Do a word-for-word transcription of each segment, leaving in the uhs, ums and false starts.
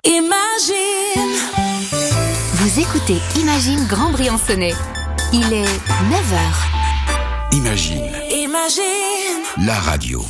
Imagine. Vous écoutez Imagine Grand Briançonnais. Il est neuf heures. Imagine. Imagine. La radio.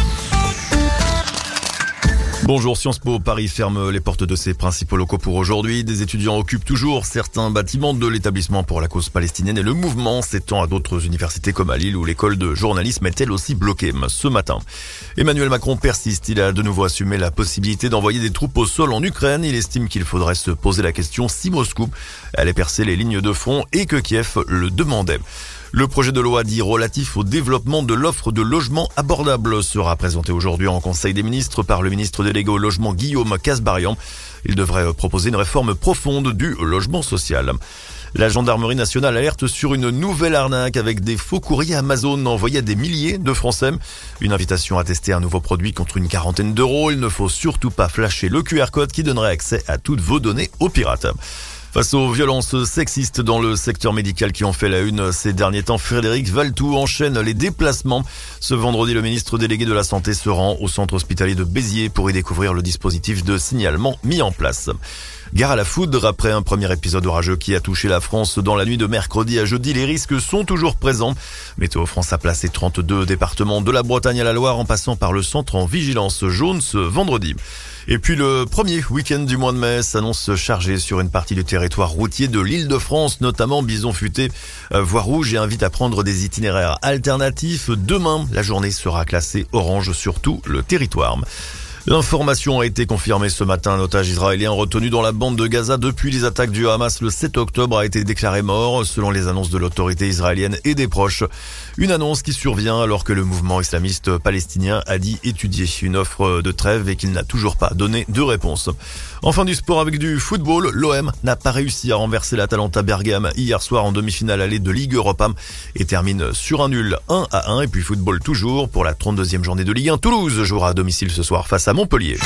Bonjour, Sciences Po Paris ferme les portes de ses principaux locaux pour aujourd'hui. Des étudiants occupent toujours certains bâtiments de l'établissement pour la cause palestinienne et le mouvement s'étend à d'autres universités comme à Lille où l'école de journalisme est elle aussi bloquée ce matin. Emmanuel Macron persiste. Il a de nouveau assumé la possibilité d'envoyer des troupes au sol en Ukraine. Il estime qu'il faudrait se poser la question si Moscou allait percer les lignes de front et que Kiev le demandait. Le projet de loi dit relatif au développement de l'offre de logements abordables sera présenté aujourd'hui en Conseil des ministres par le ministre délégué au logement Guillaume Kasbarian. Il devrait proposer une réforme profonde du logement social. La gendarmerie nationale alerte sur une nouvelle arnaque avec des faux courriers Amazon envoyés à des milliers de Français. Une invitation à tester un nouveau produit contre une quarantaine d'euros. Il ne faut surtout pas flasher le Q R code qui donnerait accès à toutes vos données aux pirates. Face aux violences sexistes dans le secteur médical qui ont fait la une ces derniers temps, Frédéric Valletoux enchaîne les déplacements. Ce vendredi, le ministre délégué de la Santé se rend au centre hospitalier de Béziers pour y découvrir le dispositif de signalement mis en place. Gare à la foudre après un premier épisode orageux qui a touché la France dans la nuit de mercredi à jeudi. Les risques sont toujours présents. Météo France a placé trente-deux départements de la Bretagne à la Loire en passant par le centre en vigilance jaune ce vendredi. Et puis le premier week-end du mois de mai s'annonce chargé sur une partie du territoire routier de l'Île-de-France, notamment Bison Futé, voie rouge et invite à prendre des itinéraires alternatifs. Demain, la journée sera classée orange sur tout le territoire. L'information a été confirmée ce matin. Un otage israélien retenu dans la bande de Gaza depuis les attaques du Hamas le sept octobre a été déclaré mort, selon les annonces de l'autorité israélienne et des proches. Une annonce qui survient alors que le mouvement islamiste palestinien a dit étudier une offre de trêve et qu'il n'a toujours pas donné de réponse. Enfin du sport avec du football, l'O M n'a pas réussi à renverser l'Atalanta Bergame hier soir en demi-finale allée de Ligue Europa et termine sur un nul un à un. Et puis football toujours pour la trente-deuxième journée de Ligue un. Toulouse jouera à domicile ce soir face à Montpellier.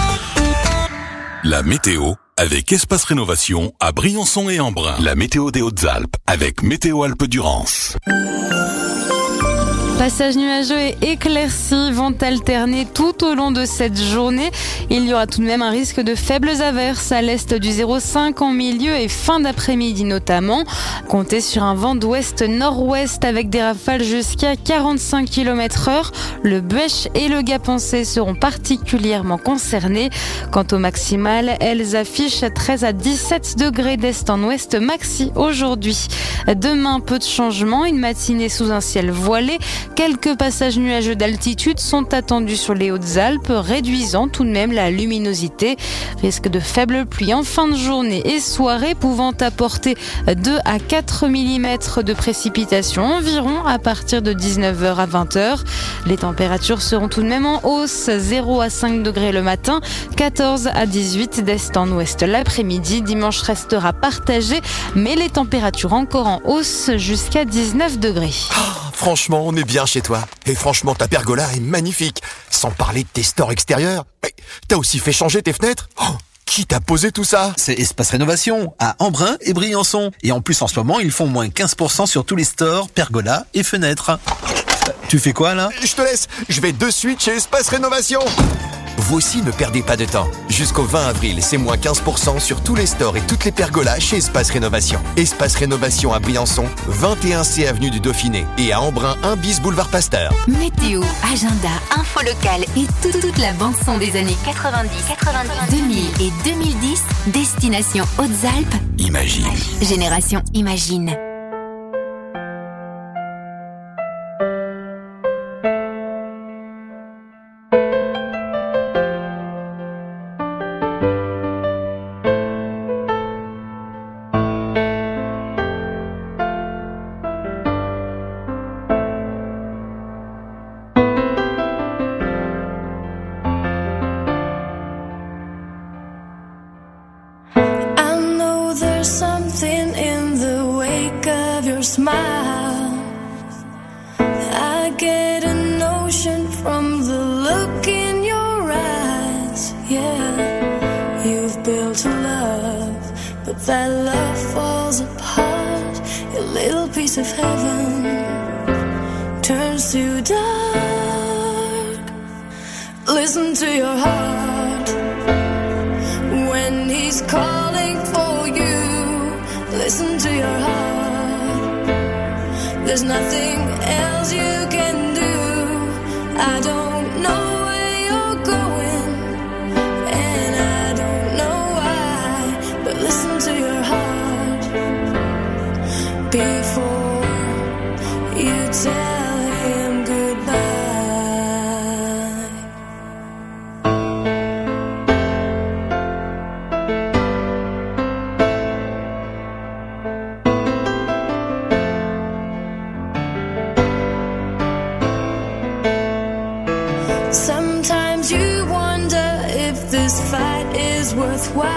La météo avec Espace Rénovation à Briançon et Embrun. La météo des Hautes-Alpes avec Météo Alpes-Durance. Passages nuageux et éclaircis vont alterner tout au long de cette journée. Il y aura tout de même un risque de faibles averses à l'est du zéro virgule cinq en milieu et fin d'après-midi notamment. Comptez sur un vent d'ouest-nord-ouest avec des rafales jusqu'à quarante-cinq kilomètres heure. Le Buech et le Gapençais seront particulièrement concernés. Quant aux maximales, elles affichent treize à dix-sept degrés d'est en ouest maxi aujourd'hui. Demain, peu de changements, une matinée sous un ciel voilé. Quelques passages nuageux d'altitude sont attendus sur les Hautes-Alpes, réduisant tout de même la luminosité. Risque de faibles pluies en fin de journée et soirée, pouvant apporter deux à quatre millimètres de précipitations environ à partir de dix-neuf heures à vingt heures. Les températures seront tout de même en hausse, zéro à cinq degrés le matin, quatorze à dix-huit d'est en ouest l'après-midi. Dimanche restera partagé, mais les températures encore en hausse jusqu'à dix-neuf degrés. Oh, franchement, on est bien chez toi. Et franchement, ta pergola est magnifique. Sans parler de tes stores extérieurs. Mais t'as aussi fait changer tes fenêtres ? Oh, qui t'a posé tout ça ? C'est Espace Rénovation, à Embrun et Briançon. Et en plus, en ce moment, ils font moins quinze pour cent sur tous les stores, pergolas et fenêtres. Tu fais quoi, là ? Je te laisse. Je vais de suite chez Espace Rénovation. Vous aussi, ne perdez pas de temps. Jusqu'au vingt avril, c'est moins quinze pour cent sur tous les stores et toutes les pergolas chez Espace Rénovation. Espace Rénovation à Briançon, vingt et un C avenue du Dauphiné et à Embrun, un bis boulevard Pasteur. Météo, agenda, info locale et toute, toute la bande-son des années quatre-vingt-dix, quatre-vingt-dix, deux mille et deux mille dix, destination Hautes-Alpes. Imagine. Génération Imagine. Something in the wake of your smile. I get a notion from the look in your eyes. Yeah, you've built a love, but that love falls apart. A little piece of heaven turns to dark. Listen to your heart when he's calling for you, listen to your heart. There's nothing else you can do. I don't know where you're going, and I don't know why, but listen to your heart before you tell him goodbye. Sometimes you wonder if this fight is worthwhile.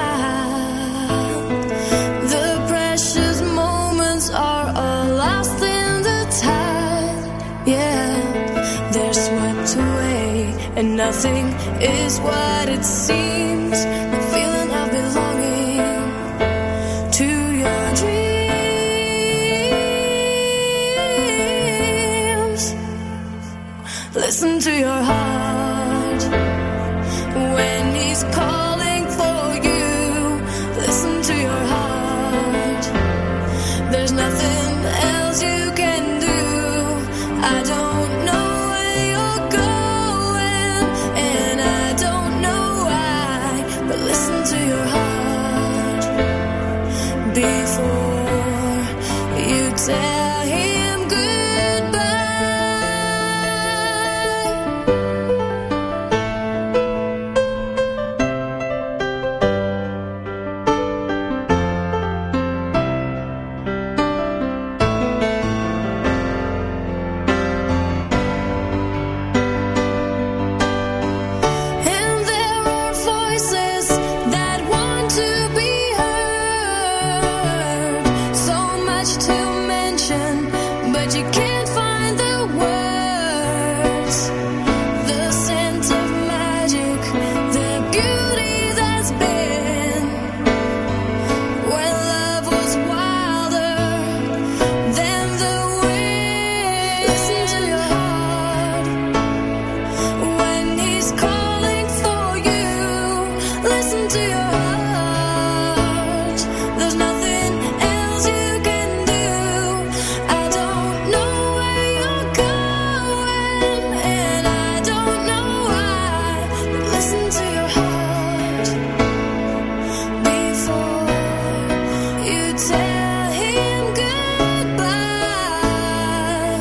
The precious moments are all lost in the tide. Yeah, they're swept away, and nothing is what it seems. The feeling of belonging to your dreams. Listen to your heart when he's calling for you. Listen to your heart. There's nothing else you can do. I don't know where you're going, and I don't know why, but listen to your heart before you tell him goodbye. And there are voices that want to be heard. So much to mention, but you can't find the words. The scent of magic, the beauty that's been when love was wilder than the wind. Listen to your heart when he's calling for you. Listen to your heart. There's nothing else you can do. I don't know where you're going, and I don't know why, but listen to your heart before you tell him goodbye.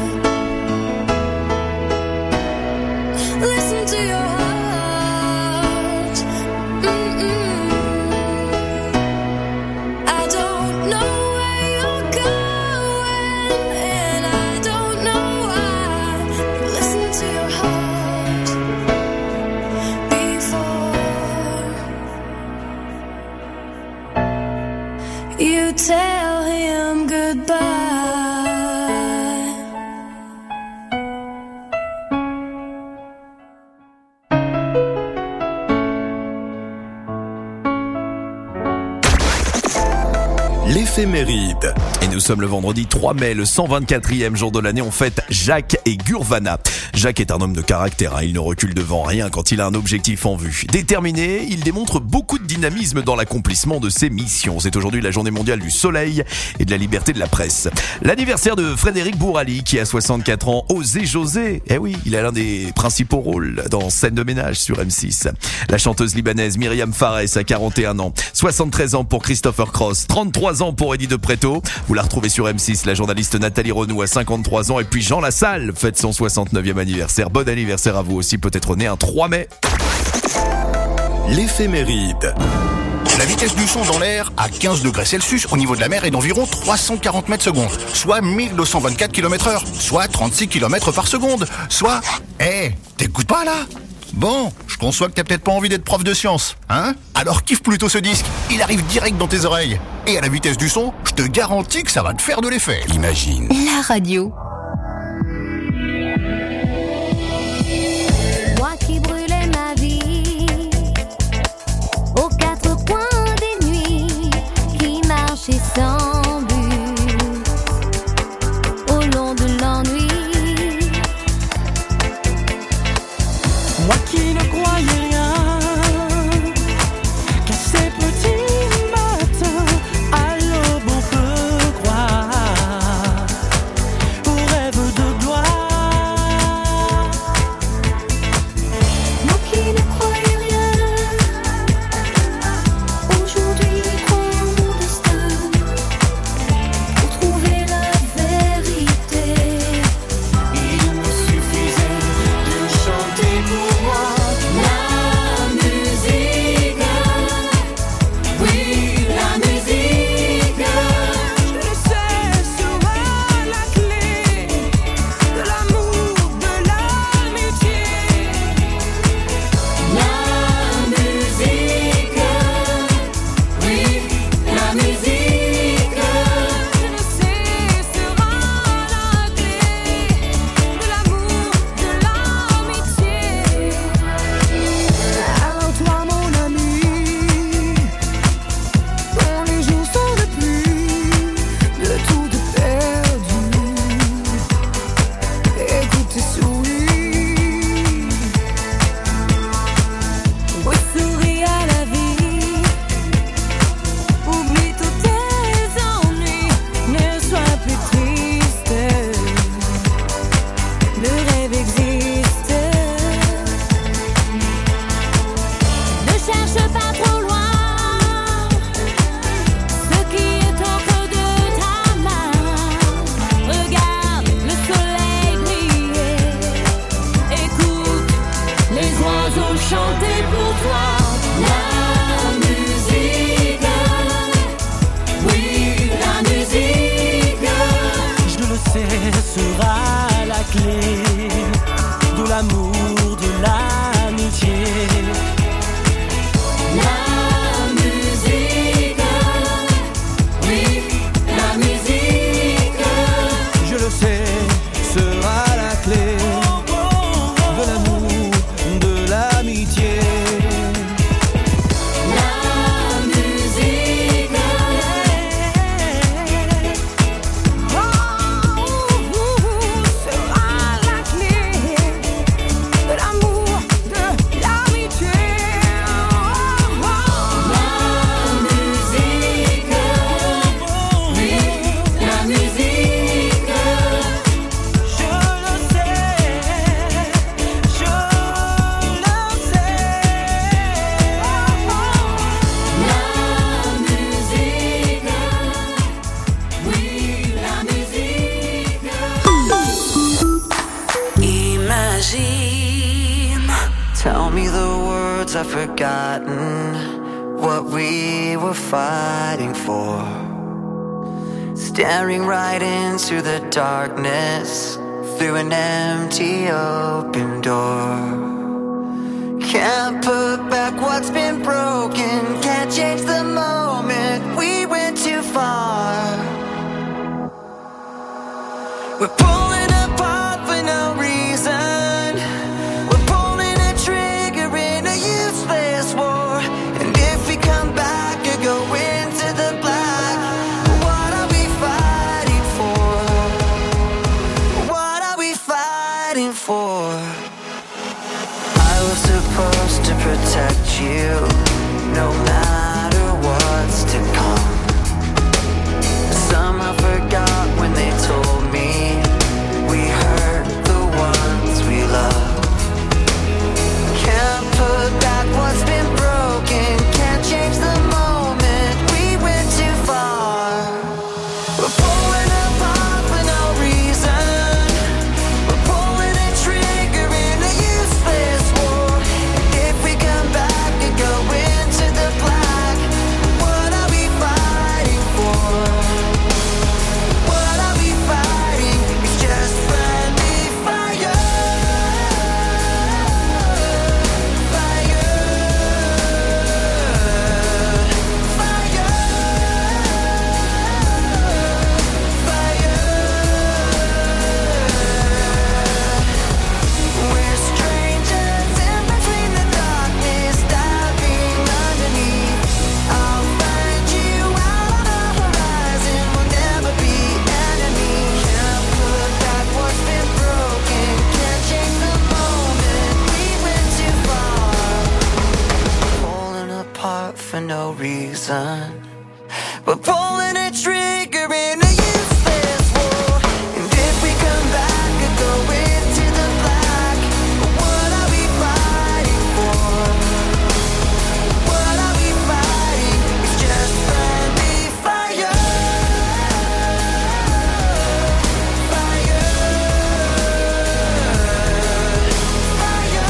Listen to your heart. Mm-mm. I don't know where you're going, and I don't know why, but listen to your heart before you tell him goodbye. L'éphéméride. Et nous sommes le vendredi trois mai, le cent vingt-quatrième jour de l'année. On fête Jacques et Gurvana. Jacques est un homme de caractère, hein. Il ne recule devant rien quand il a un objectif en vue. Déterminé, il démontre beaucoup de dynamisme dans l'accomplissement de ses missions. C'est aujourd'hui la journée mondiale du soleil et de la liberté de la presse. L'anniversaire de Frédéric Bourali qui a soixante-quatre ans. Osez José. Eh oui, il a l'un des principaux rôles dans Scène de ménage sur M six. La chanteuse libanaise Myriam Fares a quarante et un ans. soixante-treize ans pour Christopher Cross. trente-trois ans pour Eddie de Pretto. Vous la retrouvez sur M six. La journaliste Nathalie Renou a cinquante-trois ans. Et puis Jean Lassalle fête son soixante-neuvième anniversaire. Bon anniversaire à vous aussi, peut-être né un trois mai. L'éphéméride. La vitesse du son dans l'air à quinze degrés Celsius au niveau de la mer est d'environ trois cent quarante mètres secondes, soit mille deux cent vingt-quatre kilomètres heure, soit trente-six kilomètres par seconde, soit... Eh, hey, t'écoutes pas là ? Bon, je conçois que t'as peut-être pas envie d'être prof de science, hein ? Alors kiffe plutôt ce disque, il arrive direct dans tes oreilles. Et à la vitesse du son, je te garantis que ça va te faire de l'effet. Imagine. La radio. Moi qui brûlais ma vie aux quatre coins des nuits, qui marchais sans but au long de l'ennui. Moi qui ne croyais rien qu'à ces petits I've forgotten what we were fighting for. Staring right into the darkness through an empty open door. Can't put back what's been broken, can't change the moment we went too far. We're pulling apart for no reason. We're pulling a trigger in a useless war. And if we come back and go into the black, what are we fighting for? What are we fighting for? I was supposed to protect you, no matter what's to come. Somehow forgot when they told me we hurt the ones we love. Can't put back what's been broken, can't change the moment we went too far. We're pulling apart for no reason. We're pulling a trigger in a useless war. And if we come back and go into the black, what are we fighting for? What are we fighting? It's just friendly fire. Fire. Fire. Fire. We're strangers in between the darkness, diving underneath. I'll find you out on the horizon. We'll never be enemies. Can't put back what's been broken, can't change the moment we went too far. Pulling apart for no reason. We're pulling a trigger in a useless war. And if we come back and go into the black, what are we fighting for? What are we fighting? It's just friendly fire. Fire. Fire.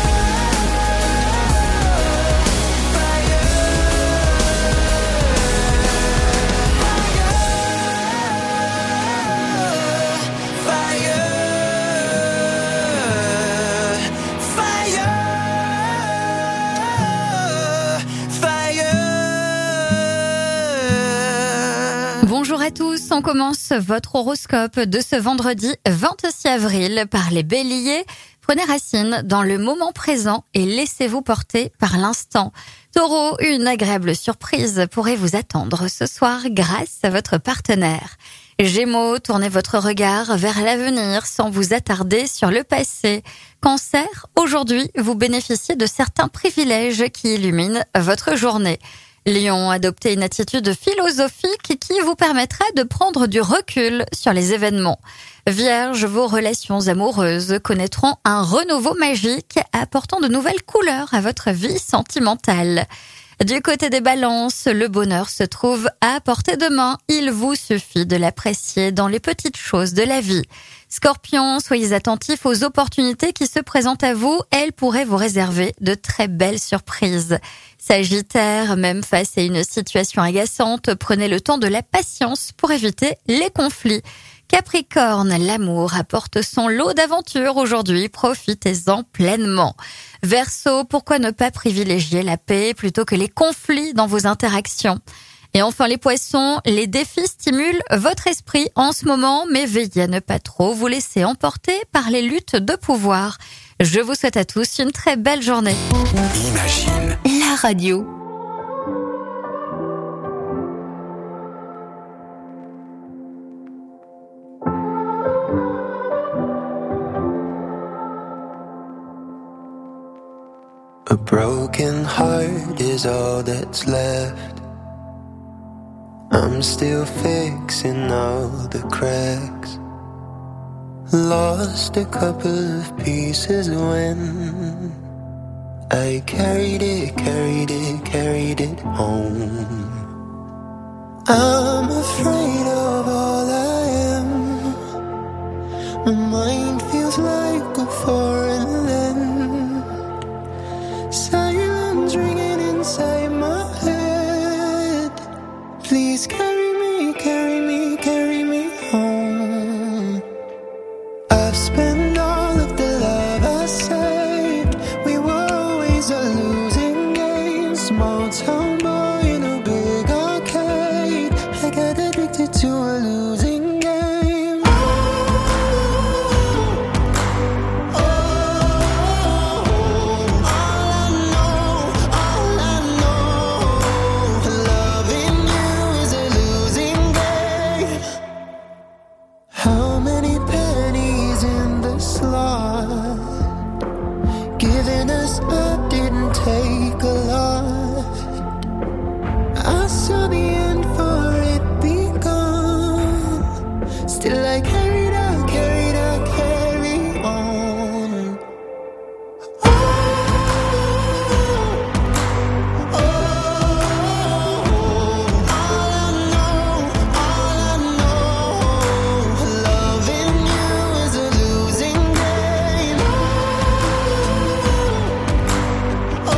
Bonjour à tous, on commence votre horoscope de ce vendredi vingt-six avril par les béliers. Prenez racine dans le moment présent et laissez-vous porter par l'instant. Taureau, une agréable surprise pourrait vous attendre ce soir grâce à votre partenaire. Gémeaux, tournez votre regard vers l'avenir sans vous attarder sur le passé. Cancer, aujourd'hui, vous bénéficiez de certains privilèges qui illuminent votre journée. Lion, adoptez une attitude philosophique qui vous permettra de prendre du recul sur les événements. Vierge, vos relations amoureuses connaîtront un renouveau magique apportant de nouvelles couleurs à votre vie sentimentale. Du côté des balances, le bonheur se trouve à portée de main. Il vous suffit de l'apprécier dans les petites choses de la vie. Scorpion, soyez attentifs aux opportunités qui se présentent à vous. Elles pourraient vous réserver de très belles surprises. Sagittaire, même face à une situation agaçante, prenez le temps de la patience pour éviter les conflits. Capricorne, l'amour apporte son lot d'aventures aujourd'hui, profitez-en pleinement. Verseau, pourquoi ne pas privilégier la paix plutôt que les conflits dans vos interactions? Et enfin les poissons, les défis stimulent votre esprit en ce moment, mais veillez à ne pas trop vous laisser emporter par les luttes de pouvoir. Je vous souhaite à tous une très belle journée. Imagine la radio. A broken heart is all that's left. I'm still fixing all the cracks. Lost a couple of pieces when I carried it, carried it, carried it home. I'm afraid of all I am. My mind feels like a foreign land. Silence. Please carry me, carry me, carry me home. I've spent all of the love I saved. We were always a losing game. Small town boy in a big arcade. I got addicted to a losing game. Oh, oh, oh, all I know, all I know, loving you is a losing game. How many pennies in the slot? Giving us up didn't take a lot. I saw the end for it begun. Still I carried out, carried out, carry on. Oh, oh, all I know, all I know, loving you is a losing game. Oh,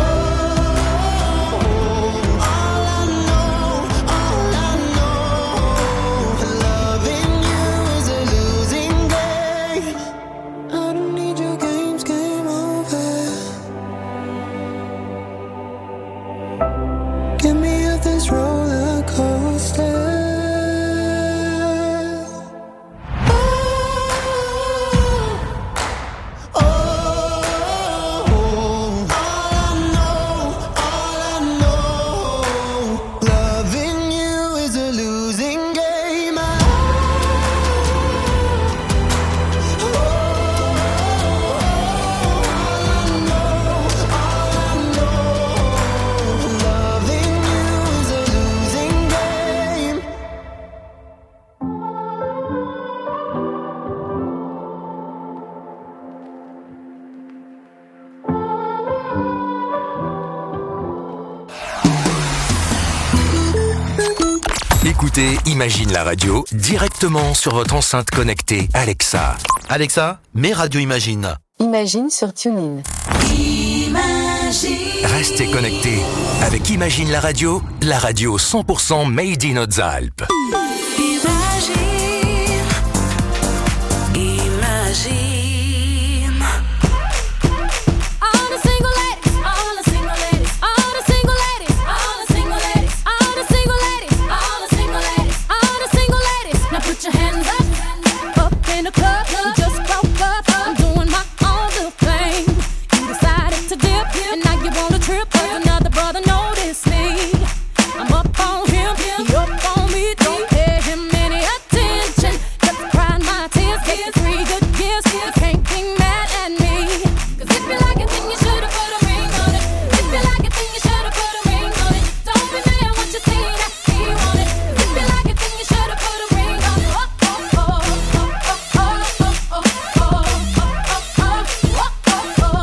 all I know, all I know, loving you is a losing game. I don't need your games, game over. Get me off this roller coaster. Oh, oh, all I know, all I know, loving you is a losing game. Loving you is a losing game. Écoutez Imagine la radio directement sur votre enceinte connectée Alexa. Alexa, mets Radio Imagine. Imagine sur TuneIn. Restez connectés avec Imagine la radio, la radio cent pour cent made in Hautes-Alpes. All the single ladies, all the single ladies, all the single ladies, all the single ladies, all the single ladies, all the single ladies, all the single ladies. Now put your hands up, up in the club. You just broke up, I'm doing my own little thing. You decided to dip, and now you want a trip. 'Cause another brother noticed me. I'm up on him, he up on me. Don't pay him any attention. Just crying my tears, get three good years. You can't be mad at me. 'Cause if you like it, then you should've put a ring on it. If you like it, then you should've put a ring on it. Don't be mad what you see that he want it. If you like it, then you should've put a ring on it. Oh, oh, oh, oh, oh, oh, oh, oh, oh, oh, oh, oh,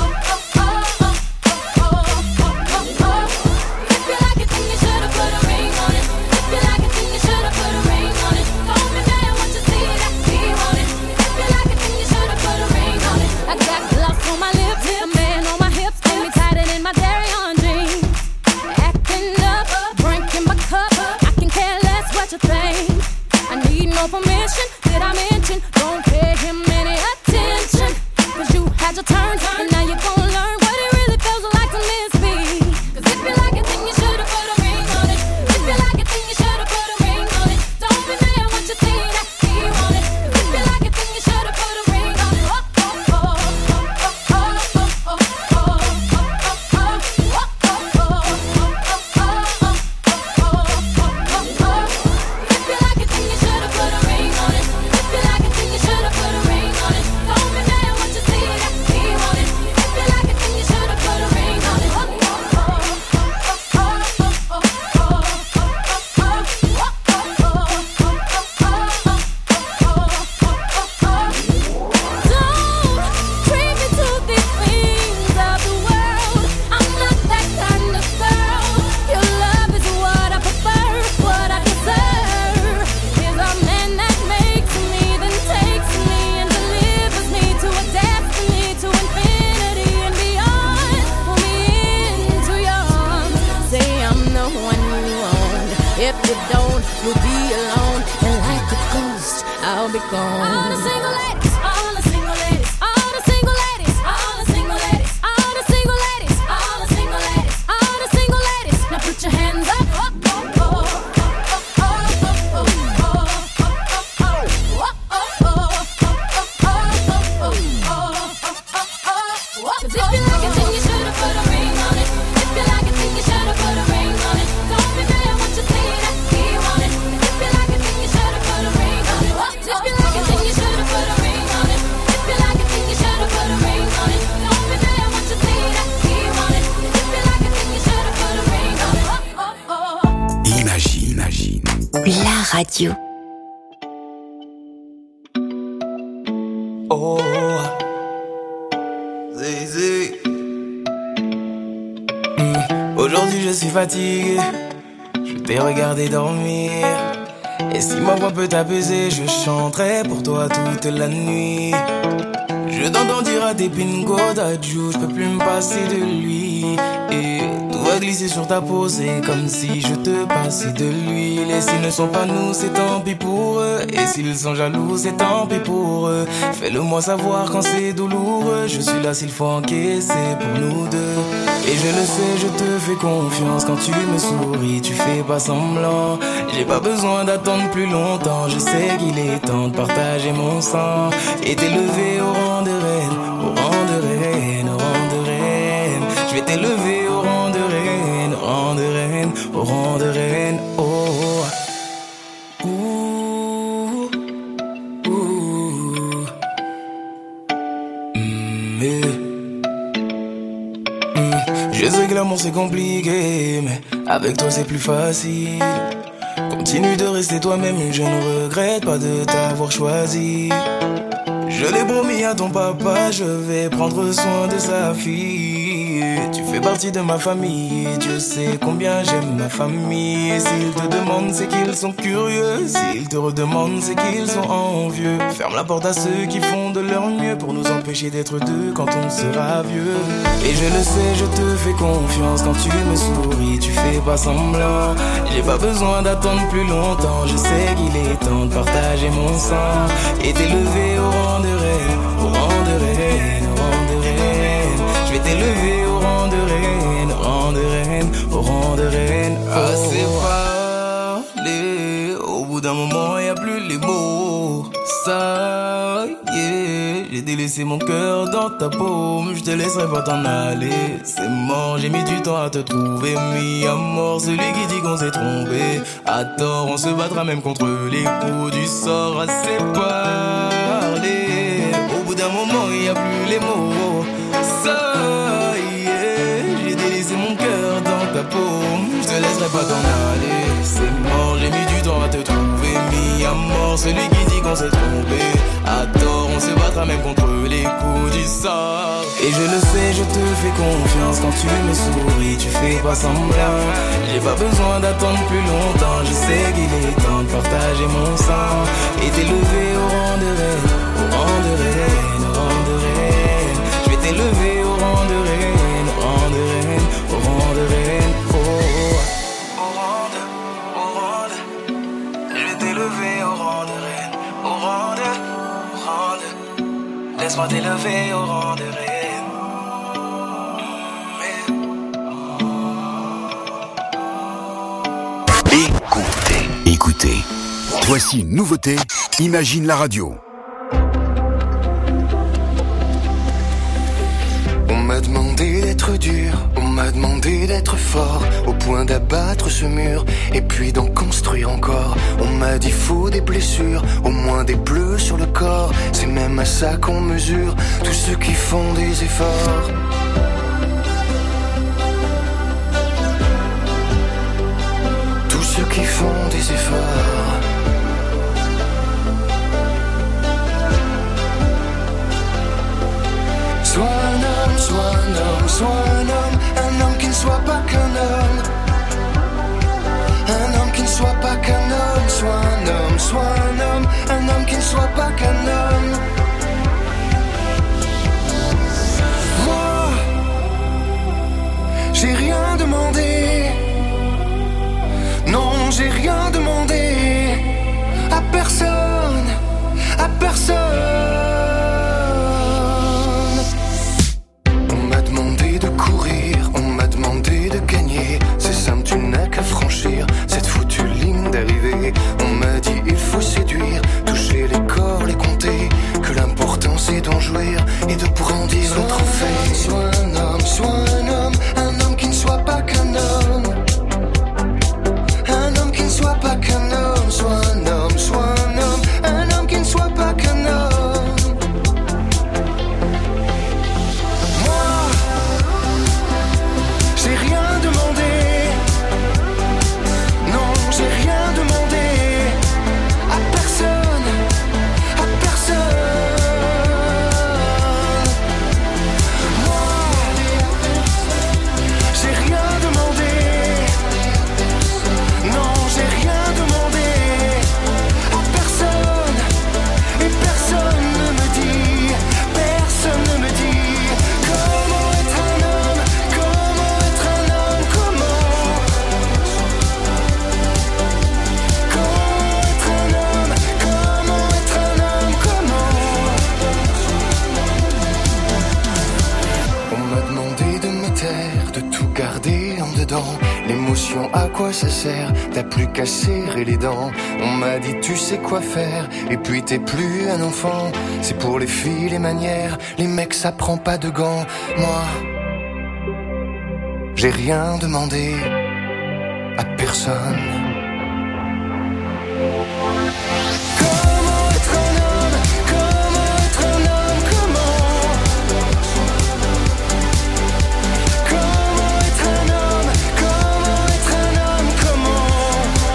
If you like it, then you should've put a ring on it. If you like it, then you should've put a ring on it. Don't be mad what you see that he want it. If you like it, then you should've put a ring on it. I got gloss on my lips, a man on my hips, got me tighter than my dairy on jeans. Acting up, drinking my cup, I can care less what you think. I need no permission, did I mention? Don't pay him any attention. 'Cause you had your turn, and now you're gonna learn what it really feels like to miss me. 'Cause if you like it, then you should've put a ring on it. If you like it, then you should've put a ring on it. Don't be mad what you see that he want it. 'Cause if you like it, then you should've put a ring on it. Oh, oh, oh, oh, oh, oh, oh, oh, oh, oh, oh, oh, If you like it, then you should've put a ring on it. If you like it, then you should've put a ring on it. Don't be mad what you see that he want it. If you like it, then you should've put a ring on it. Oh, oh, oh, oh, oh, oh, oh, Don't treat me to these things of the world. I'm not that kind of girl. Your love is what I prefer, what I deserve. Is a man that makes me, then takes me and delivers me to a destiny, to infinity and beyond. Pull me into your arms, say I'm the one you want. If you don't, you'll be alone. And like a ghost, I'll be gone. All the single ladies, all the single ladies, all the single ladies, all the single ladies, all the single ladies, all the single ladies, all the single ladies. Now put your hands up. La radio. Oh, Zézé. Mmh. Aujourd'hui je suis fatigué, je t'ai regardé dormir. Et si ma voix peut t'apaiser, je chanterai pour toi toute la nuit. Je t'entends dire à tes pingo d'adjou, je peux plus me passer de lui. Et tout va glisser sur ta peau, c'est comme si je te passais de l'huile. Et s'ils ne sont pas nous, c'est tant pis pour eux. Et s'ils sont jaloux, c'est tant pis pour eux. Fais-le moi savoir quand c'est douloureux. Je suis là s'il faut encaisser pour nous deux. Et je le sais, je te fais confiance. Quand tu me souris, tu fais pas semblant. J'ai pas besoin d'attendre plus longtemps. Je sais qu'il est temps de partager mon sang et t'élever au rang de reine, au rang de reine, au rang de reine. Je vais t'élever au rang de reine, au rang de reine, au rang de reine. Oh, ouh, ouh. Mm, yeah. mm. Je sais que l'amour c'est compliqué, mais avec toi c'est plus facile. Continue de rester toi-même, je ne regrette pas de t'avoir choisi. Je l'ai promis à ton papa, je vais prendre soin de sa fille. Tu fais partie de ma famille, Dieu sait combien j'aime ma famille. Et s'ils te demandent, c'est qu'ils sont curieux. S'ils te redemandent, c'est qu'ils sont envieux. Ferme la porte à ceux qui font de leur mieux pour nous empêcher d'être deux quand on sera vieux. Et je le sais, je te fais confiance. Quand tu me souris, tu fais pas semblant. J'ai pas besoin d'attendre plus longtemps. Je sais qu'il est temps de partager mon sang et t'élever au rang de reine, au rang de reine, au rang de reine. Je vais t'élever au rang de reine, au rang de reine, au rang de reine. Assez parlé, au bout d'un moment y a plus les mots. Ça y est, j'ai délaissé mon cœur dans ta paume. Je te laisserai pas t'en aller, c'est mort. J'ai mis du temps à te trouver, mis à mort celui qui dit qu'on s'est trompé. À tort, on se battra même contre les coups du sort. Assez parlé, au bout d'un moment y a plus les mots. Ça y est, j'ai délaissé mon cœur dans ta paume. Je te laisserai pas t'en aller, c'est mort. J'ai mis du temps à te trouver, mis à mort celui qui dit qu'on s'est trompé. À tort, on se battra même contre les coups du sort. Et je le sais, je te fais confiance. Quand tu me souris, tu fais pas semblant. J'ai pas besoin d'attendre plus longtemps. Je sais qu'il est temps de partager mon sang et t'élever au rang de reine, au rang de reine, au rang de reine. Je vais t'élever au rang de reine, au rang de reine, au rang de reine. Oh, au rang de, au rang de. Je vais t'élever au rang de reine, au rang de, au rang de. Laisse-moi t'élever au rang de reine. Écoutez, écoutez. Voici une nouveauté. Imagine la radio. On m'a demandé d'être dur, on m'a demandé d'être fort, au point d'abattre ce mur, et puis d'en construire encore. On m'a dit faut des blessures, au moins des bleus sur le corps. C'est même à ça qu'on mesure tous ceux qui font des efforts. Tous ceux qui font des efforts. Sois un homme, sois un homme, sois un homme, un homme qui ne soit pas qu'un homme. Un homme qui ne soit pas qu'un homme, sois un homme, sois un homme, un homme qui ne soit pas qu'un homme. Moi, j'ai rien demandé. Non, j'ai rien demandé à personne, à personne. On m'a demandé de courir, on m'a demandé de gagner. C'est simple, tu n'as qu'à franchir cette foutue ligne d'arrivée. On m'a dit il faut séduire, toucher les corps, les compter. Que l'important c'est d'en jouir et de brandir le trophée. Sois un homme, sois un homme, un homme qui ne soit pas qu'un homme. Un homme qui ne soit pas qu'un homme, sois un homme, sois un homme, un homme qui ne soit pas qu'un homme. Moi, j'ai rien demandé. Non, j'ai rien demandé à personne, à personne. Moi, j'ai rien demandé. Non, j'ai rien demandé à personne. Et personne ne me dit, personne ne me dit comment être un homme, comment être un homme, comment. Comment être un homme, comment être un homme, comment. On m'a demandé de me taire, de tout garder en dedans. L'émotion, à quoi ça sert? T'as plus qu'à serrer les dents. On m'a dit tu sais quoi faire, et puis t'es plus un enfant. C'est pour les filles les manières, les mecs ça prend pas de gants. Moi, j'ai rien demandé à personne. Comment être un homme, comment être un homme, comment. Comment être un homme, comment être un homme, comment.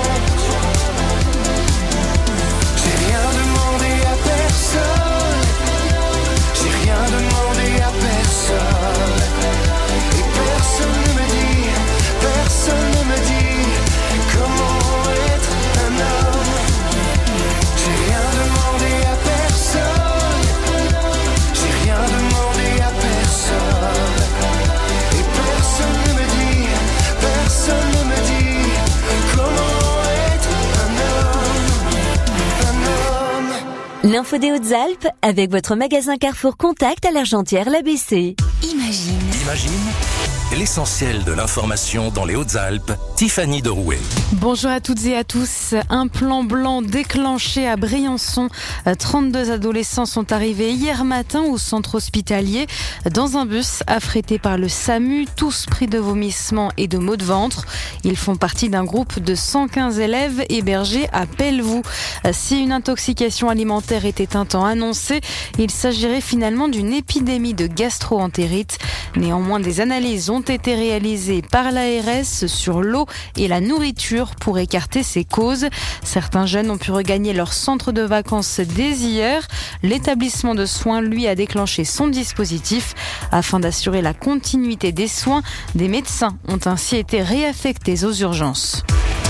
J'ai rien demandé à personne. J'ai rien demandé à personne. Et personne ne me dit, personne ne me dit comment être un homme. J'ai rien demandé à personne. J'ai rien demandé à personne. Et personne ne me dit, personne ne me dit comment être un homme, un homme. L'info des Hautes-Alpes avec votre magasin Carrefour Contact à l'Argentière-l'A B C. Imagine. Imagine l'essentiel de l'information dans les Hautes-Alpes. Tiffany de Rouet. Bonjour à toutes et à tous. Un plan blanc déclenché à Briançon. trente-deux adolescents sont arrivés hier matin au centre hospitalier dans un bus affrété par le SAMU, tous pris de vomissements et de maux de ventre. Ils font partie d'un groupe de cent quinze élèves hébergés à Pelvoux. Si une intoxication alimentaire était un temps annoncée, il s'agirait finalement d'une épidémie de gastro-entérite. Néanmoins, des analyses ont été réalisées par l'A R S sur l'eau et la nourriture pour écarter ces causes. Certains jeunes ont pu regagner leur centre de vacances dès hier. L'établissement de soins, lui, a déclenché son dispositif afin d'assurer la continuité des soins. Des médecins ont ainsi été réaffectés aux urgences.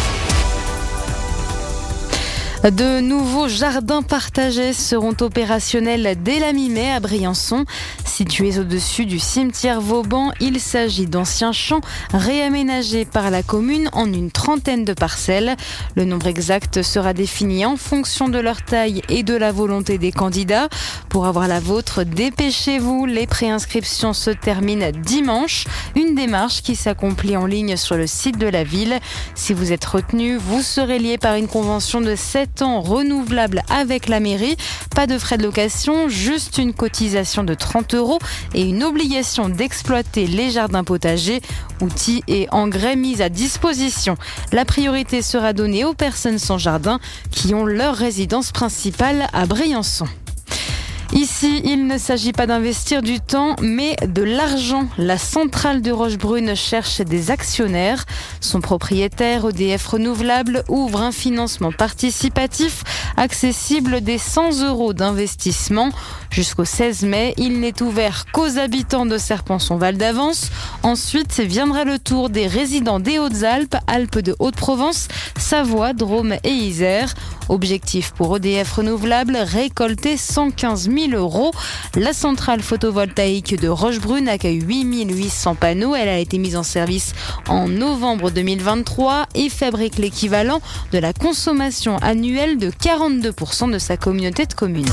De nouveaux jardins partagés seront opérationnels dès la mi-mai à Briançon. Situés au-dessus du cimetière Vauban, il s'agit d'anciens champs réaménagés par la commune en une trentaine de parcelles. Le nombre exact sera défini en fonction de leur taille et de la volonté des candidats. Pour avoir la vôtre, dépêchez-vous, les préinscriptions se terminent dimanche. Une démarche qui s'accomplit en ligne sur le site de la ville. Si vous êtes retenu, vous serez lié par une convention de sept ans renouvelable avec la mairie. Pas de frais de location, juste une cotisation de trente euros et une obligation d'exploiter les jardins potagers, outils et engrais mis à disposition. La priorité sera donnée aux personnes sans jardin qui ont leur résidence principale à Briançon. Ici, il ne s'agit pas d'investir du temps, mais de l'argent. La centrale de Rochebrune cherche des actionnaires. Son propriétaire, E D F Renouvelable, ouvre un financement participatif accessible des cent euros d'investissement. Jusqu'au seize mai, il n'est ouvert qu'aux habitants de Serpenson-Val d'Avance. Ensuite viendra le tour des résidents des Hautes-Alpes, Alpes de Haute-Provence, Savoie, Drôme et Isère. Objectif pour E D F Renouvelable, récolter cent quinze mille euros. La centrale photovoltaïque de Rochebrune accueille huit mille huit cents panneaux. Elle a été mise en service en novembre deux mille vingt-trois et fabrique l'équivalent de la consommation annuelle de quarante-deux pour cent de sa communauté de communes.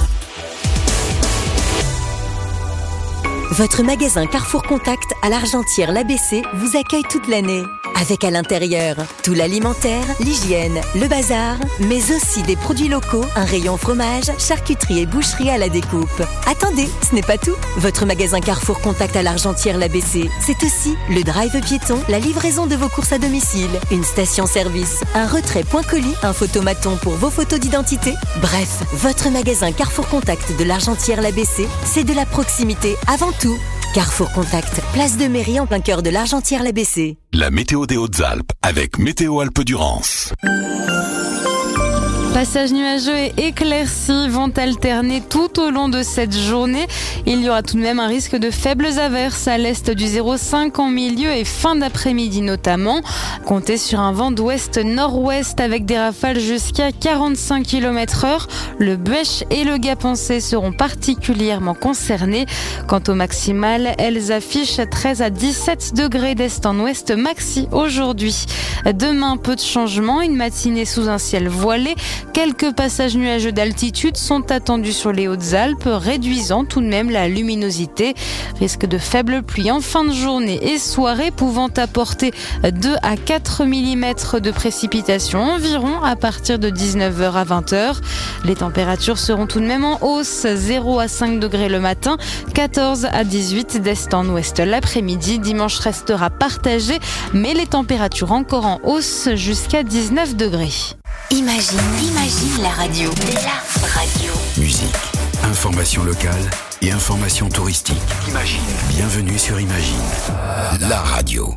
Votre magasin Carrefour Contact à l'Argentière l'A B C vous accueille toute l'année. Avec à l'intérieur tout l'alimentaire, l'hygiène, le bazar, mais aussi des produits locaux, un rayon fromage, charcuterie et boucherie à la découpe. Attendez, ce n'est pas tout. Votre magasin Carrefour Contact à l'Argentière l'A B C, c'est aussi le drive piéton, la livraison de vos courses à domicile, une station-service, un retrait point colis, un photomaton pour vos photos d'identité. Bref, votre magasin Carrefour Contact de l'Argentière l'A B C, c'est de la proximité avant tout. Carrefour Contact, place de mairie en plein cœur de l'Argentière l'A B C. La météo des Hautes-Alpes avec Météo Alpes-Durance. Passages nuageux et éclaircis vont alterner tout au long de cette journée. Il y aura tout de même un risque de faibles averses à l'est du zéro virgule cinq en milieu et fin d'après-midi notamment. Comptez sur un vent d'ouest-nord-ouest avec des rafales jusqu'à quarante-cinq kilomètres heure. Le Buech et le Gap-en-Sée seront particulièrement concernés. Quant aux maximales, elles affichent treize à dix-sept degrés d'est en ouest maxi aujourd'hui. Demain, peu de changements, une matinée sous un ciel voilé. Quelques passages nuageux d'altitude sont attendus sur les Hautes-Alpes, réduisant tout de même la luminosité. Risque de faibles pluies en fin de journée et soirée, pouvant apporter deux à quatre millimètres de précipitations environ à partir de dix-neuf heures à vingt heures. Les températures seront tout de même en hausse, zéro à cinq degrés le matin, quatorze à dix-huit d'est en ouest l'après-midi. Dimanche restera partagé, mais les températures encore en hausse jusqu'à dix-neuf degrés. Imagine, imagine la radio. La radio. Musique, information locale et information touristique. Imagine. Bienvenue sur Imagine, la radio.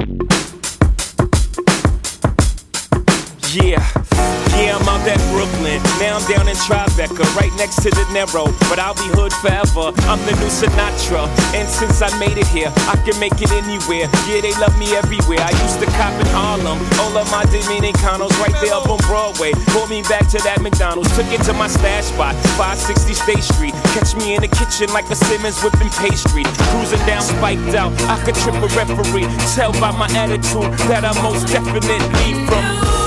Yeah, yeah, I'm out at Brooklyn. Now I'm down in Tribeca, right next to the Narrow. But I'll be hood forever. I'm the new Sinatra. And since I made it here, I can make it anywhere. Yeah, they love me everywhere. I used to cop in Harlem. All of my Dominicanos right there up on Broadway. Pulled me back to that McDonald's. Took it to my stash spot, five sixty State Street. Catch me in the kitchen like a Simmons whipping pastry. Cruising down spiked out. I could trip a referee. Tell by my attitude that I'm most definitely from.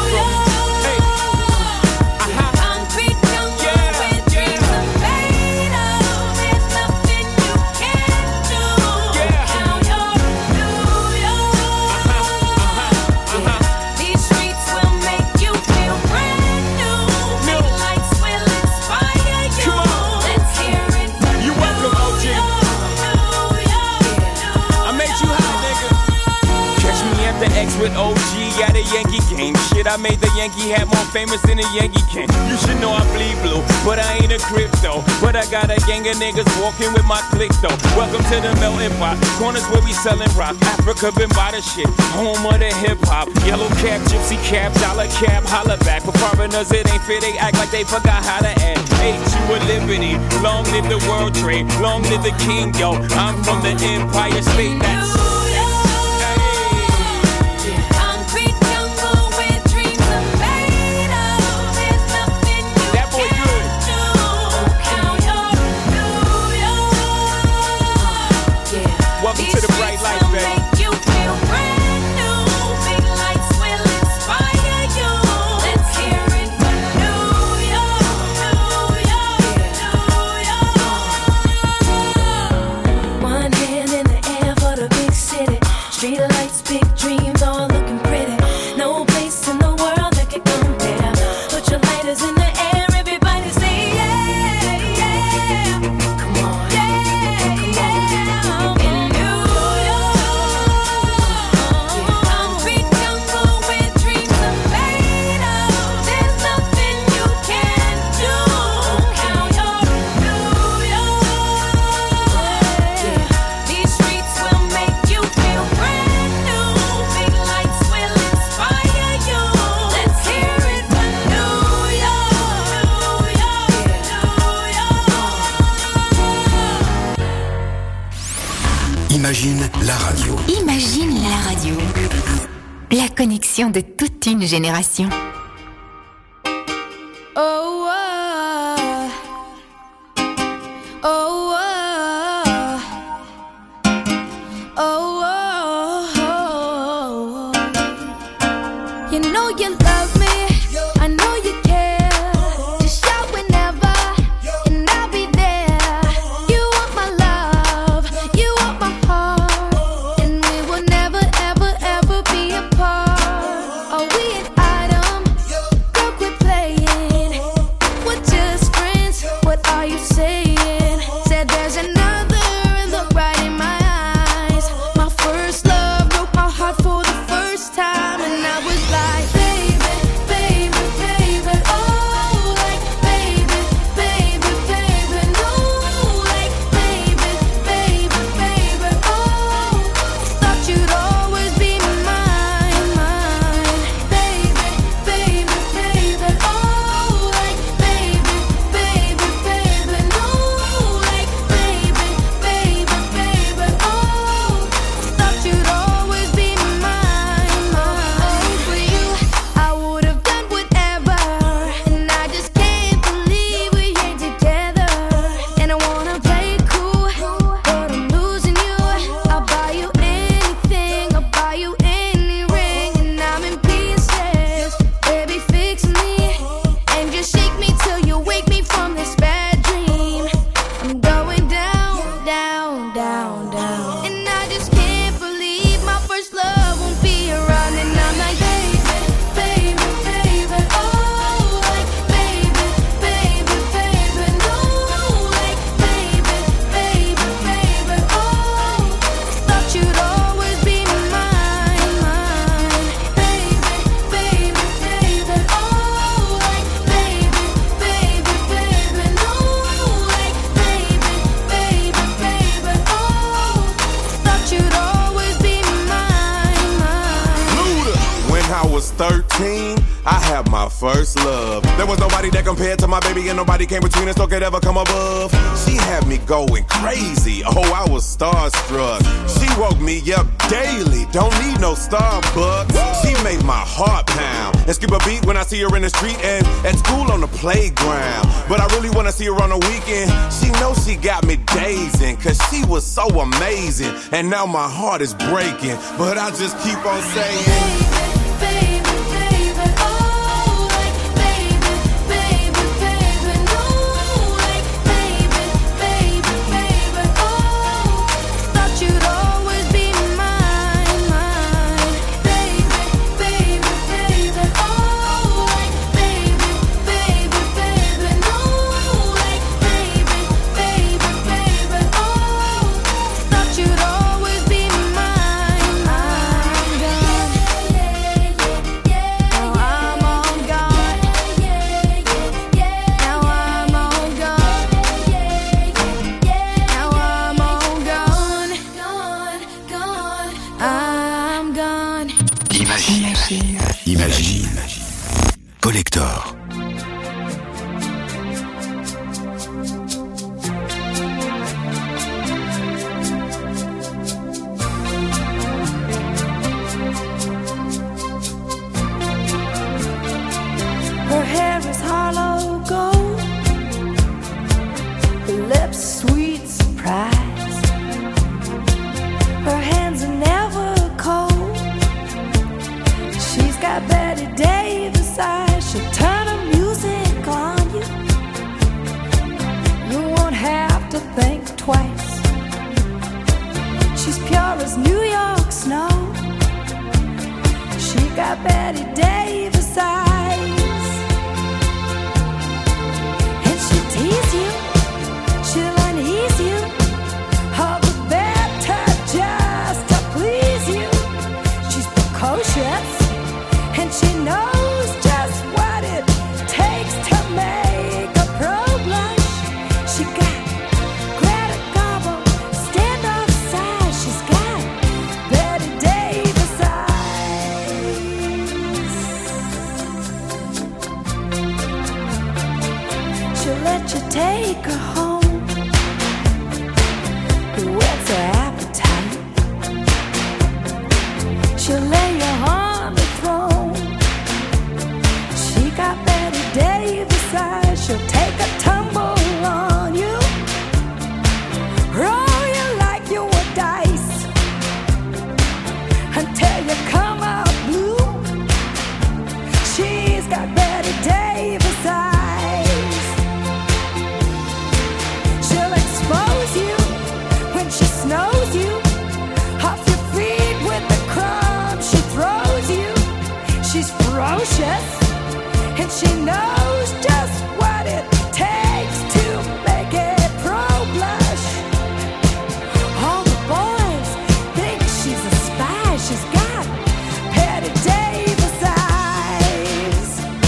With O G at a Yankee game. Shit, I made the Yankee hat more famous than a Yankee can. You should know I bleed blue, but I ain't a crypto. But I got a gang of niggas walking with my click though. Welcome to the melting pot. Corners where we sellin' rock. Africa been by the shit. Home of the hip hop. Yellow cap, gypsy cap, dollar cap, holla back. For foreigners it ain't fair, they act like they forgot how to act. Ain't you a liberty? Long live the world trade. Long live the king, yo. I'm from the Empire State. That's One hand in the air for the big city. radio. Imagine la radio. La connexion de toute une génération. Oh, oh, oh, oh, oh, oh, oh. You know you love me, I know you care. Just shout whenever, and I'll be there. You want my love, you want my heart, and we will never, ever, ever be apart. Are we an item? Girl, quit playing. We're just friends. What are you saying? Said there's another and look right in my eyes. My first love broke my heart for the first time, and I was like, baby, baby, baby, oh, like, baby, baby, baby, no, like, baby, baby, baby, oh, thought you'd always be mine, mine, baby, baby, baby, oh, like, baby, baby, baby, no, like, baby, baby, baby, oh, thought you'd always be mine, mine. For you, I would have done whatever, and I just can't believe we ain't together. And I wanna play it cool, but I'm losing you. I'll buy you anything, I'll buy you any ring, and I'm in pieces. Baby, fix me, and just shake me till you wake me from this bad dream. I'm going down, down, down, down, and I just can't believe my first love won't be around. And I'm like, baby, baby, baby, oh, like, baby, baby, baby, no, like, baby, baby, baby, oh, thought you'd always be mine, mine, baby, baby, baby, oh, like, baby, baby, baby, no, like, baby, baby, baby, oh, thought you'd always be mine, mine. Luda. When I was thirteen, I had my first love. There was nobody that compared to my baby, and nobody came between us or could ever come above. She had me going crazy. Oh, I was starstruck. She woke me up daily. Don't need no Starbucks. She made my heart pound and skip a beat when I see her in the street and at school on the playground. But I really wanna see her on the weekend. She knows she got me dazing, cause she was so amazing. And now my heart is breaking, but I just keep on saying, Baby, baby, oh, like, baby, baby, baby, no, like, baby, baby, baby, oh, thought you'd always be mine, mine, baby, baby, baby, oh, like, baby, baby, baby, no, like, baby, baby, baby, oh, thought you'd always be mine, mine, gone. Now I'm all gone. Now I'm all gone. Now I'm all gone. Gone, gone. I'm gone. Imagine. Imagine. Collector. Her hair is hollow gold, her lips sweet surprise. Her hands are never cold. She's got Betty Davis eyes. She'll turn her music on you. You won't have to think twice. She's pure as New York snow. She got Betty Davis eyes. And she'll tease you, she'll unease you, all the better just to please you. She's precocious, and she knows just what it takes to make a pro blush. She got Greta Garbo, stand off side. She's got Betty Davis eyes. She'll let you take her home. Whet's her appetite? side, she'll take a tumble on you, roll you like you were dice, until you come out blue. She's got Betty Davis eyes. She'll expose you when she snows you off your feet with the crumbs she throws you. She's ferocious and she knows just what it takes to make it pro blush. All the boys think she's a spy. She's got Betty Davis eyes.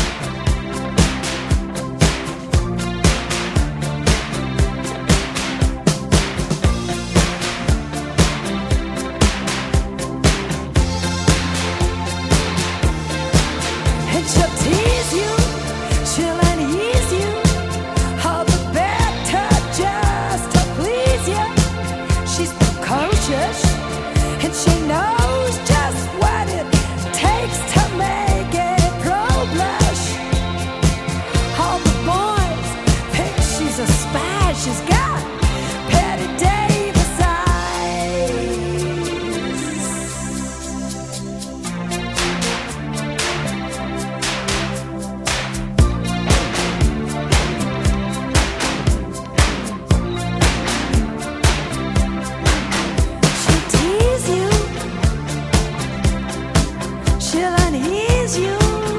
And she'll tease you, she'll unease you, all the better just to please you. She's precocious, and she knows just what it takes to make it pro blush. All the boys think she's a spy. She's got Betty Davis eyes. She'll tease you, she'll unease you,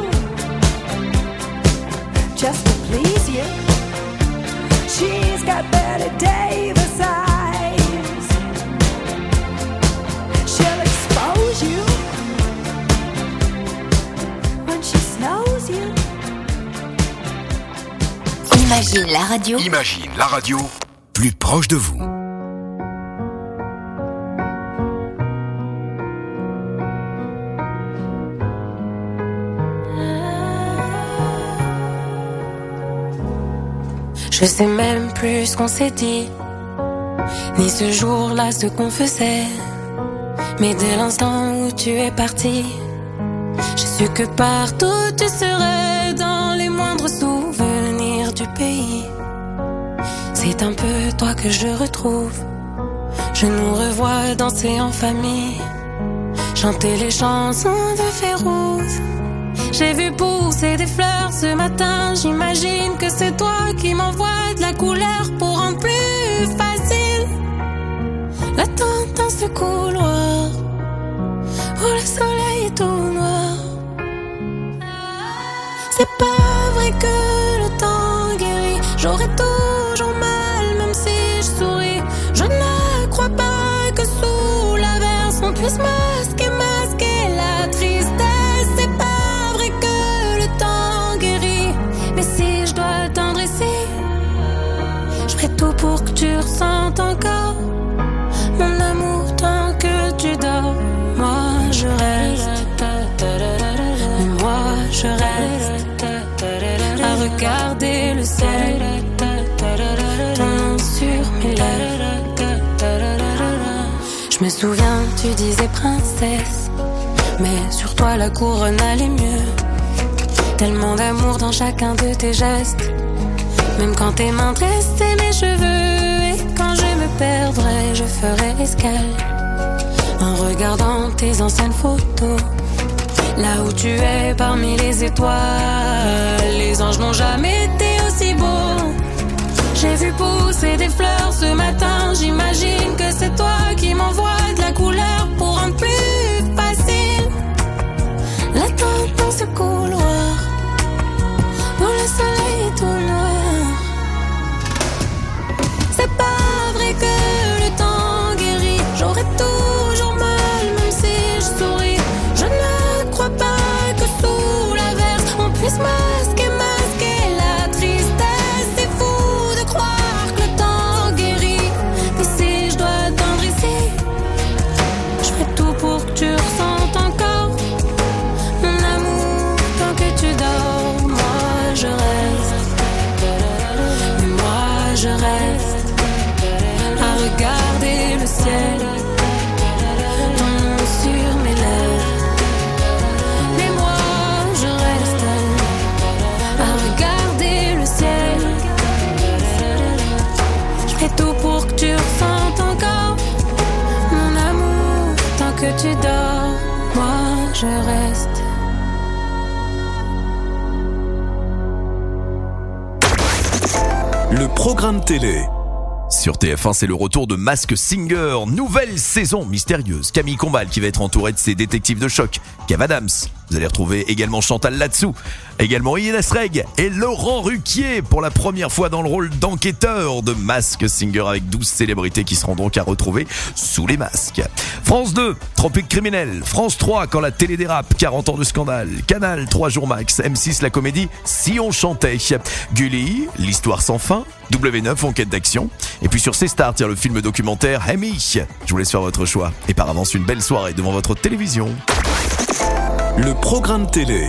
just to please you. She's got Betty Davis eyes. She'll expose you when she snows you. Imagine la radio. Imagine la radio plus proche de vous. Je sais même plus ce qu'on s'est dit, ni ce jour-là ce qu'on faisait. Mais dès l'instant où tu es parti, j'ai su que partout tu serais, dans les moindres souvenirs du pays. C'est un peu toi que je retrouve. Je nous revois danser en famille, chanter les chansons de Férouz. J'ai vu pousser des fleurs ce matin. J'imagine que c'est toi qui m'envoies de la couleur pour rendre plus facile l'attente dans ce couloir où le soleil est tout noir. C'est pas vrai que le temps guérit. J'aurai toujours mal même si je souris. Je ne crois pas que sous l'averse on puisse masquer, masquer la tristesse. C'est pas vrai que le temps guérit. Mais si je dois attendre ici, je ferai tout pour que tu ressentes encore mon amour tant que tu dors. Moi je reste, mais moi je reste à regarder le ciel, ton nom sur mes lèvres. Je me souviens, tu disais princesse, mais sur toi la couronne allait mieux. Tellement d'amour dans chacun de tes gestes, même quand tes mains tressaient mes cheveux. Et quand je me perdrai, je ferai escale en regardant tes anciennes photos. Là où tu es parmi les étoiles, les anges n'ont jamais été aussi beaux. J'ai vu pousser des fleurs ce matin. J'imagine que c'est toi qui m'envoies de la couleur pour rendre plus facile l'attente dans ce couloir où le soleil est tout noir. C'est pas vrai que le temps guérit. J'aurai toujours mal même si je souris. Je ne crois pas que sous l'averse on puisse masquer, masquer la tristesse. C'est fou de croire que le temps guérit. Mais si je dois attendre ici, je ferai tout pour que tu ressentes encore mon amour tant que tu dors. Moi je reste, mais moi je reste à regarder le ciel, ton nom sur mes lèvres. Mais moi je reste tu dors, moi je reste. Le programme télé. Sur T F un, c'est le retour de Masked Singer, nouvelle saison mystérieuse. Camille Combal qui va être entourée de ses détectives de choc, Kev Adams. Vous allez retrouver également Chantal là-dessous, également Ian Esreg et Laurent Ruquier pour la première fois dans le rôle d'enquêteur de Masked Singer avec douze célébrités qui seront donc à retrouver sous les masques. France deux, Tropique criminel. France trois, Quand la télé dérape, quarante ans de scandale. Canal, trois jours max. M six, la comédie Si on chantait. Gulli, l'histoire sans fin. W neuf, enquête d'action. Et puis sur C Star, tire le film documentaire Amy. Je vous laisse faire votre choix. Et par avance, une belle soirée devant votre télévision. Le programme télé.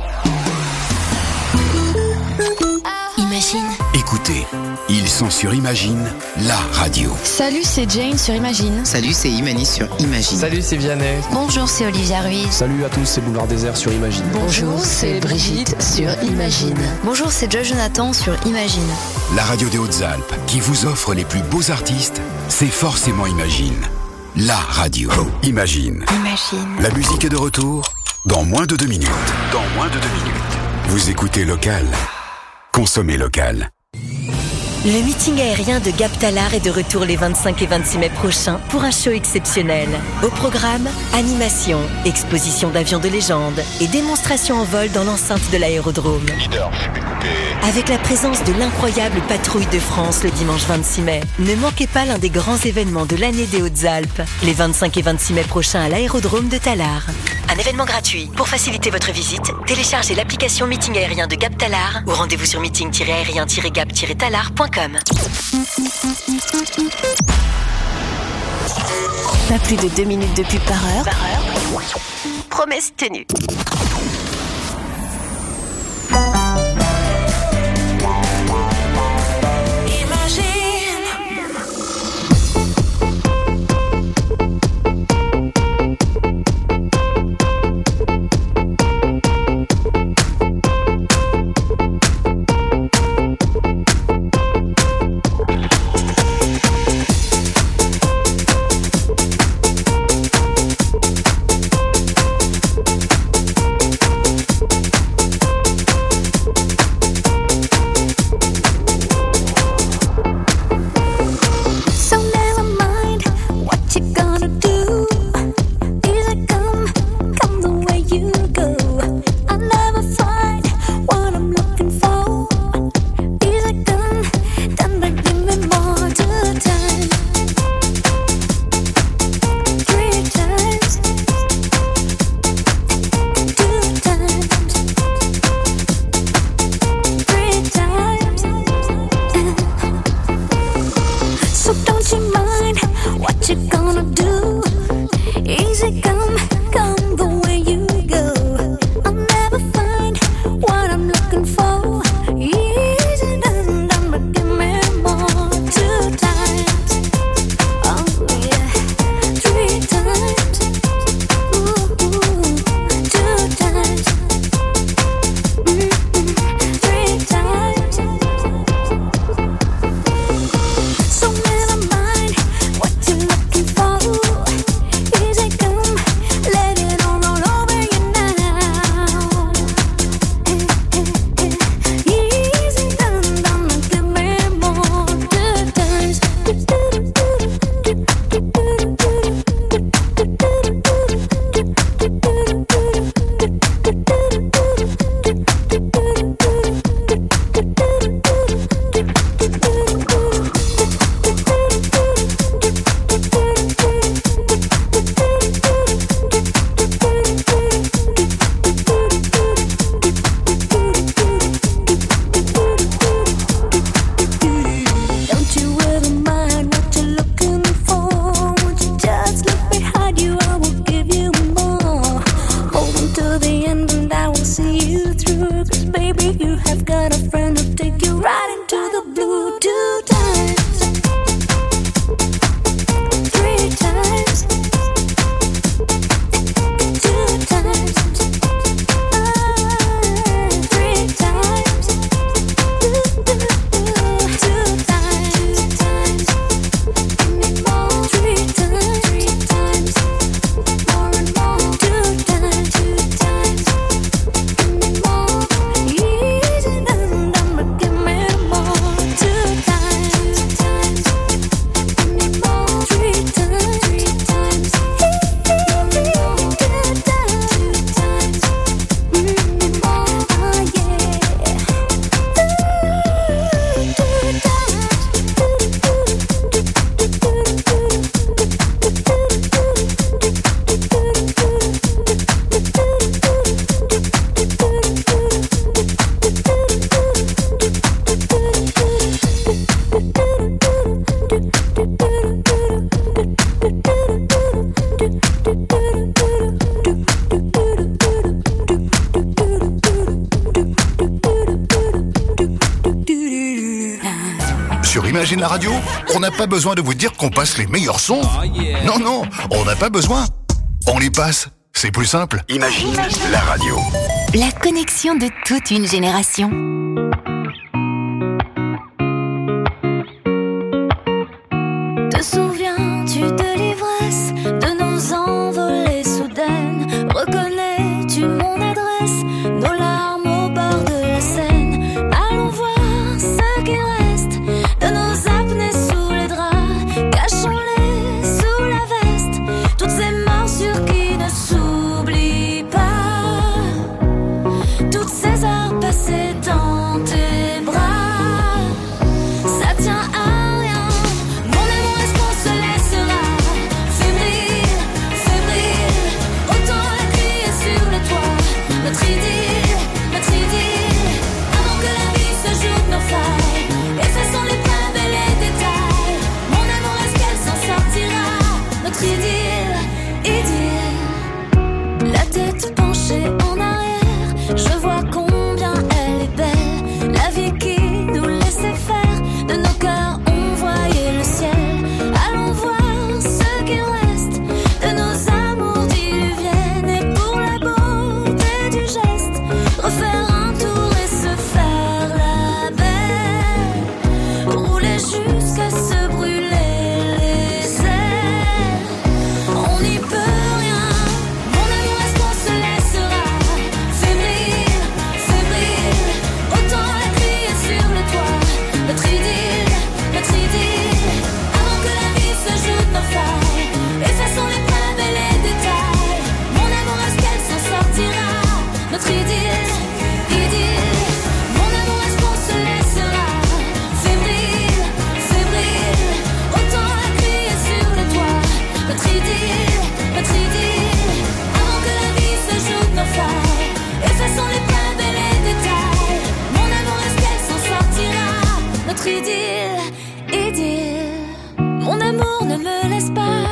Imagine. Écoutez, ils sont sur Imagine, la radio. Salut, c'est Jane sur Imagine. Salut, c'est Imani sur Imagine. Salut, c'est Vianney. Bonjour, c'est Olivia Ruiz. Salut à tous, c'est Boulevard Désert sur Imagine. Bonjour, c'est Brigitte sur Imagine. Bonjour, c'est Joe Jonathan sur Imagine. La radio des Hautes-Alpes, qui vous offre les plus beaux artistes, c'est forcément Imagine. La radio. Imagine. Imagine. La musique est de retour dans moins de deux minutes. Dans moins de deux minutes. Vous écoutez Local. Consommez local. Le meeting aérien de Gap Talar est de retour les vingt-cinq et vingt-six mai prochains pour un show exceptionnel. Au programme, animation, exposition d'avions de légende et démonstration en vol dans l'enceinte de l'aérodrome. Leader, fumée coupée. Avec la présence de l'incroyable patrouille de France le dimanche vingt-six mai. Ne manquez pas l'un des grands événements de l'année des Hautes-Alpes, les vingt-cinq et vingt-six mai prochains à l'aérodrome de Talar. Un événement gratuit. Pour faciliter votre visite, téléchargez l'application Meeting aérien de Gap Talar ou rendez-vous sur meeting aérien gap talar point com. Pas plus de deux minutes de pub par heure. Par heure. Promesse tenue. More Imagine la radio, on n'a pas besoin de vous dire qu'on passe les meilleurs sons. Non, non, on n'a pas besoin. On les passe, c'est plus simple. Imagine la radio. La connexion de toute une génération. Te souviens-tu de l'ivresse de nos envolées soudaines? Reconnais-tu mon adresse, nos larmes au bord de la Seine? Allons voir ce qu'il reste de nos apnées sous les draps. Cachons-les sous la veste, toutes ces morsures qui ne s'oublient pas. Toutes ces heures passées dans tes bras. Ça tient à rien, mon amour, est-ce qu'on se laissera fébrile, fébrile? Autant la crier sur le toit, notre idylle, notre idylle. Avant que la vie se joue de nos failles, effaçons les preuves et les détails. Mon amour, est-ce qu'elle s'en sortira? Notre idylle, idylle. La tête penchée en arrière, je vois combien elle est belle. La vie qui nous laissait faire, de nos cœurs on voyait le ciel. Allons voir ce qu'il reste de nos amours diluviennes. Et pour la beauté du geste, refaire un tour et se faire la belle. Rouler jusqu'à se brûler les ailes. On n'y peut rien, mon amour, est-ce qu'on se laissera fébrile, fébrile? Autant la crier sur le toit, notre idylle, notre idylle. Avant que la vie se joue de nos failles, effaçons les preuves et les détails. Mon amour, est-ce qu'elle s'en sortira? Notre idylle, idylle. Mon amour, est-ce qu'on se laissera fébrile, fébrile? Autant la crier sur le toit, notre idylle, notre idylle. Avant que la vie se joue de nos failles, effaçons les preuves et les détails. Mon amour, est-ce qu'elle s'en sortira? Notre idylle, idylle. Mon amour, ne me laisse pas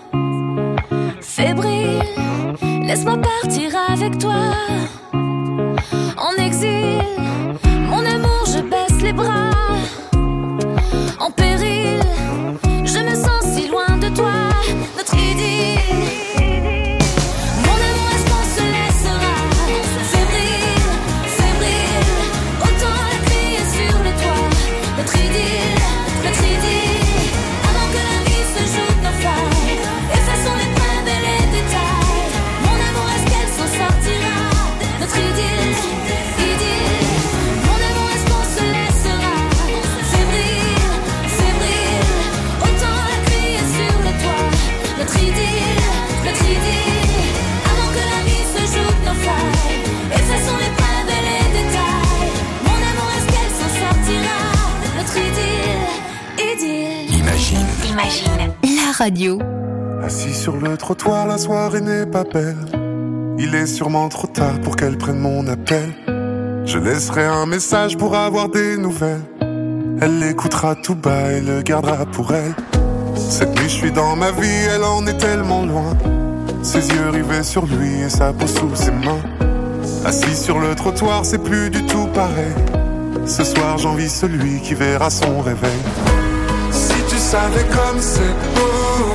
fébrile. Laisse-moi partir avec toi en exil. Mon amour, je baisse les bras en péril. Je me sens si loin de toi, notre idylle. Mon amour, est-ce qu'on se laissera fébrile, fébrile? Autant la crier sur le toit, notre idylle, notre idylle. Avant que la vie se joue de nos failles, effaçons les preuves et les détails. Mon amour, est-ce qu'elle s'en sortira? Notre idylle, idylle. Mon amour, est-ce qu'on se laissera fébrile, fébrile? Autant la crier sur le toit, notre idylle, notre idylle. Avant que la vie se joue de nos failles, effaçons les preuves et les détails. Mon amour, est-ce qu'elle s'en sortira? Notre idylle, idylle. Imagine. Imagine la radio. Assis sur le trottoir, la soirée n'est pas belle. Il est sûrement trop tard pour qu'elle prenne mon appel. Je laisserai un message pour avoir des nouvelles. Elle l'écoutera tout bas et le gardera pour elle. Cette nuit je suis dans ma vie, elle en est tellement loin. Ses yeux rivés sur lui et sa peau sous ses mains. Assis sur le trottoir, c'est plus du tout pareil. Ce soir j'envie celui qui verra son réveil. Si tu savais comme c'est beau,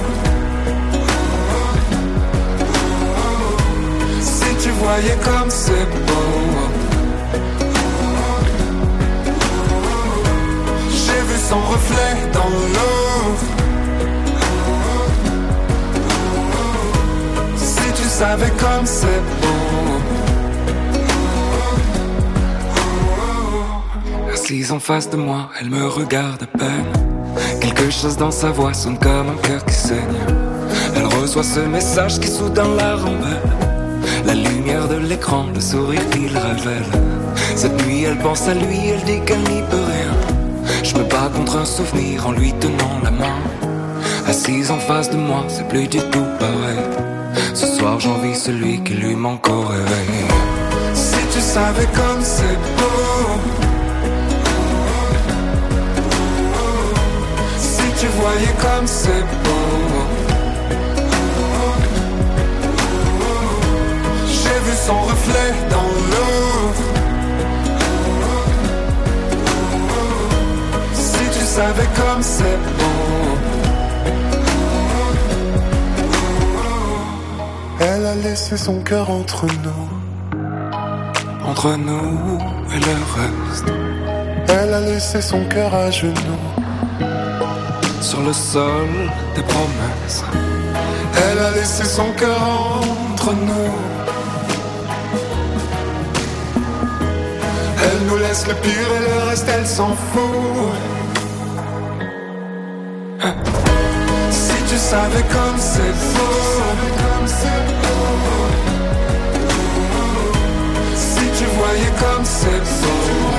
si tu voyais comme c'est beau. J'ai vu son reflet dans l'eau. Si tu savais comme c'est beau. Assise en face de moi, elle me regarde à peine. Quelque chose dans sa voix sonne comme un cœur qui saigne. Elle reçoit ce message qui soudain la rend belle. La lumière de l'écran, le sourire qu'il révèle. Cette nuit elle pense à lui, elle dit qu'elle n'y peut rien. Je me bats contre un souvenir en lui tenant la main. Assise en face de moi, c'est plus du tout pareil. Ce soir j'envie celui qui lui manque au réveil. Si tu savais comme c'est beau. Si tu voyais comme c'est beau. J'ai vu son reflet dans l'eau. Si tu savais comme c'est beau. Elle a laissé son cœur entre nous. Entre nous et le reste. Elle a laissé son cœur à genoux. Sur le sol des promesses. Elle a laissé son cœur entre nous. Elle nous laisse le pire et le reste elle s'en fout. Si tu savais comme c'est beau. Si tu voyais comme c'est beau.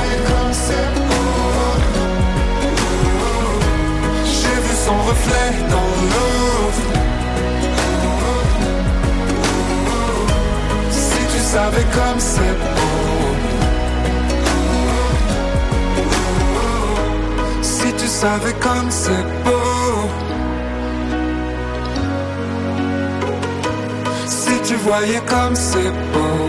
J'ai vu son reflet dans l'eau. Si tu savais comme c'est beau. Si tu savais comme c'est beau. Si tu voyais comme c'est beau.